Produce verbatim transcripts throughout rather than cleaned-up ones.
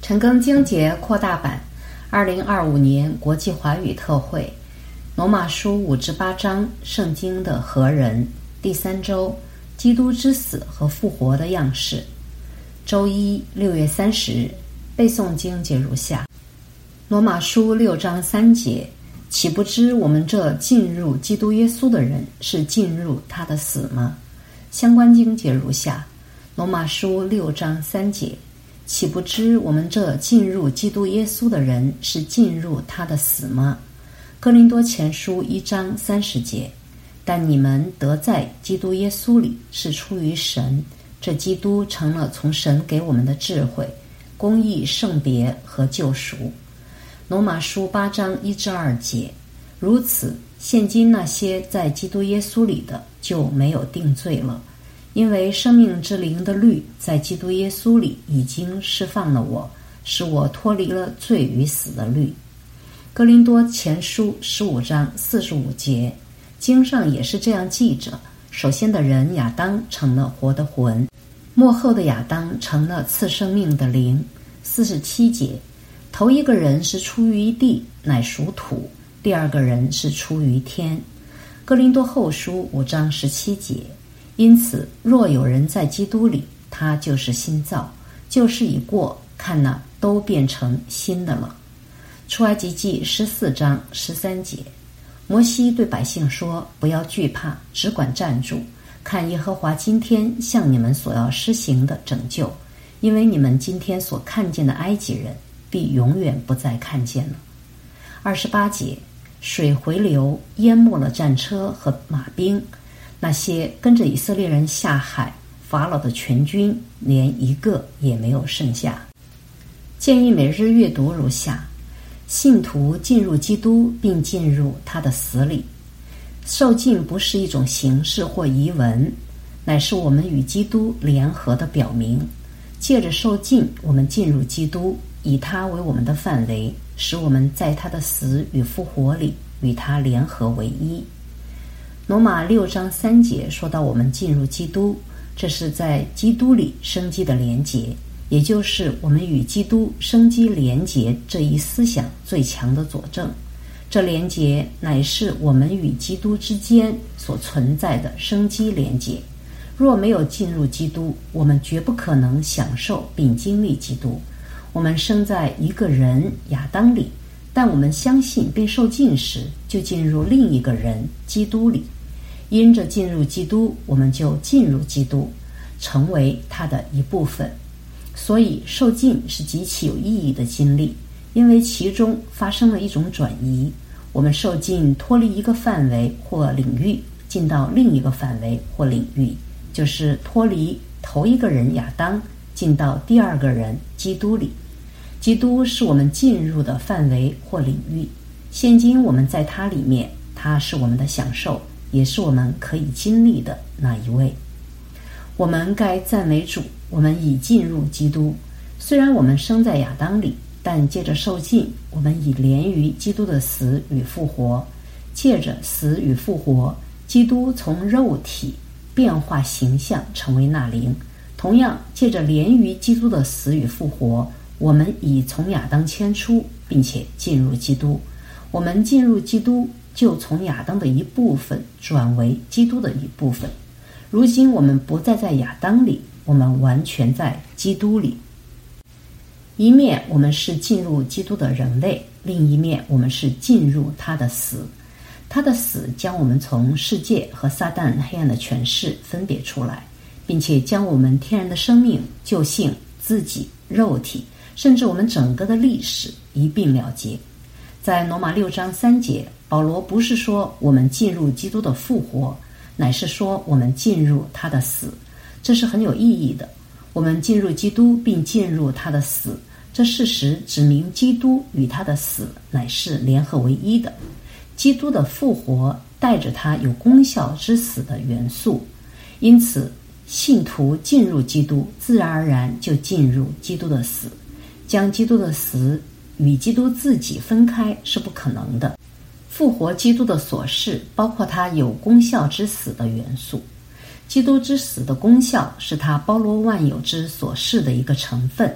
陈庚经节扩大版，二零二五年国际华语特会，罗马书五至八章，圣经的何人，第三周，基督之死和复活的样式。周一，六月三十日，背诵经节如下：罗马书六章三节，岂不知我们这进入基督耶稣的人，是进入他的死吗？相关经节如下：罗马书六章三节，岂不知我们这进入基督耶稣的人，是进入他的死吗？哥林多前书一章三十节，但你们得在基督耶稣里，是出于神，这基督成了从神给我们的智慧、公义、圣别和救赎。罗马书八章一至二节，如此，现今那些在基督耶稣里的，就没有定罪了，因为生命之灵的律在基督耶稣里已经释放了我，使我脱离了罪与死的律。哥林多前书十五章四十五节，经上也是这样记着：首先的人亚当成了活的魂，末后的亚当成了赐生命的灵。四十七节，头一个人是出于地，乃属土；第二个人是出于天。哥林多后书五章十七节，因此若有人在基督里，他就是新造，旧事已过，看哪，都变成新的了。出埃及记十四章十三节，摩西对百姓说：不要惧怕，只管站住，看耶和华今天向你们所要施行的拯救，因为你们今天所看见的埃及人，必永远不再看见了。二十八节，水回流，淹没了战车和马兵，那些跟着以色列人下海，法老的全军连一个也没有剩下。建议每日阅读如下：信徒进入基督并进入他的死里。受浸不是一种形式或仪文，乃是我们与基督联合的表明。借着受浸，我们进入基督，以他为我们的范围，使我们在他的死与复活里与他联合为一。罗马六章三节说到我们进入基督，这是在基督里生机的连结，也就是我们与基督生机连结这一思想最强的佐证。这连结乃是我们与基督之间所存在的生机连结。若没有进入基督，我们绝不可能享受并经历基督。我们生在一个人亚当里，但我们相信并受浸时，就进入另一个人基督里。因着进入基督，我们就进入基督，成为他的一部分。所以受浸是极其有意义的经历，因为其中发生了一种转移。我们受浸脱离一个范围或领域，进到另一个范围或领域，就是脱离头一个人亚当，进到第二个人基督里。基督是我们进入的范围或领域，现今我们在他里面，他是我们的享受，也是我们可以经历的那一位。我们该赞美主，我们已进入基督。虽然我们生在亚当里，但借着受浸，我们已连于基督的死与复活。借着死与复活，基督从肉体变化形象成为那灵。同样，借着连于基督的死与复活，我们已从亚当迁出，并且进入基督。我们进入基督，就从亚当的一部分转为基督的一部分。如今我们不再在亚当里，我们完全在基督里。一面我们是进入基督的人类，另一面我们是进入他的死。他的死将我们从世界和撒旦黑暗的权势分别出来，并且将我们天然的生命、救性、自己、肉体，甚至我们整个的历史一并了结。在罗马六章三节，保罗不是说我们进入基督的复活，乃是说我们进入他的死。这是很有意义的。我们进入基督并进入他的死，这事实指明基督与他的死乃是联合为一的。基督的复活带着他有功效之死的元素，因此信徒进入基督，自然而然就进入基督的死。将基督的死与基督自己分开是不可能的。复活基督的所事包括他有功效之死的元素。基督之死的功效是他包罗万有之所事的一个成分，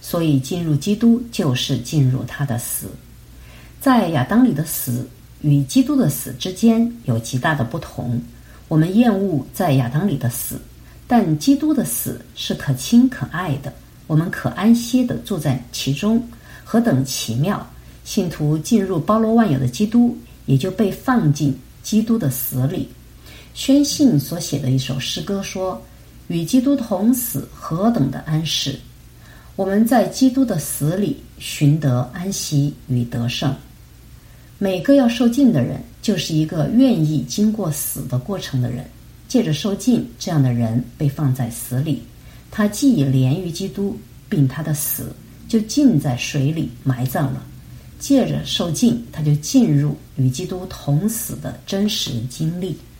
所以进入基督就是进入他的死。在亚当里的死与基督的死之间有极大的不同。我们厌恶在亚当里的死，但基督的死是可亲可爱的，我们可安歇地住在其中，何等奇妙！信徒进入包罗万有的基督，也就被放进基督的死里。宣信所写的一首诗歌说，与基督同死，何等的安适！我们在基督的死里寻得安息与得胜。每个要受尽的人，就是一个愿意经过死的过程的人。借着受尽，这样的人被放在死里，他既连于基督，并他的死就浸在水里埋葬了。借着受尽，他就进入与基督同死的真实经历。